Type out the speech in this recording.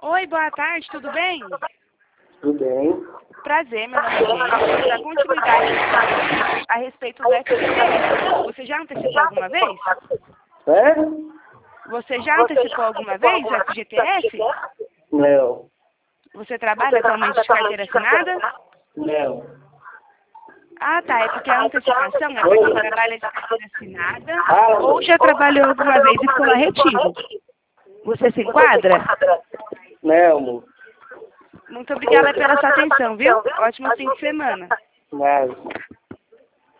Oi, boa tarde, tudo bem? Tudo bem? Prazer, meu nome é Jennifer. Para continuidade a respeito do FGTS, você já antecipou alguma vez? É? Você já antecipou alguma vez o FGTS? Não. Você trabalha atualmente de carteira assinada? Não. Ah, tá. É porque a antecipação é para quem trabalha de carteira assinada ou já trabalhou alguma vez e ficou lá retido. Você se enquadra? Não, amor. Muito obrigada pela sua atenção, viu? Ótimo fim de semana. Nada.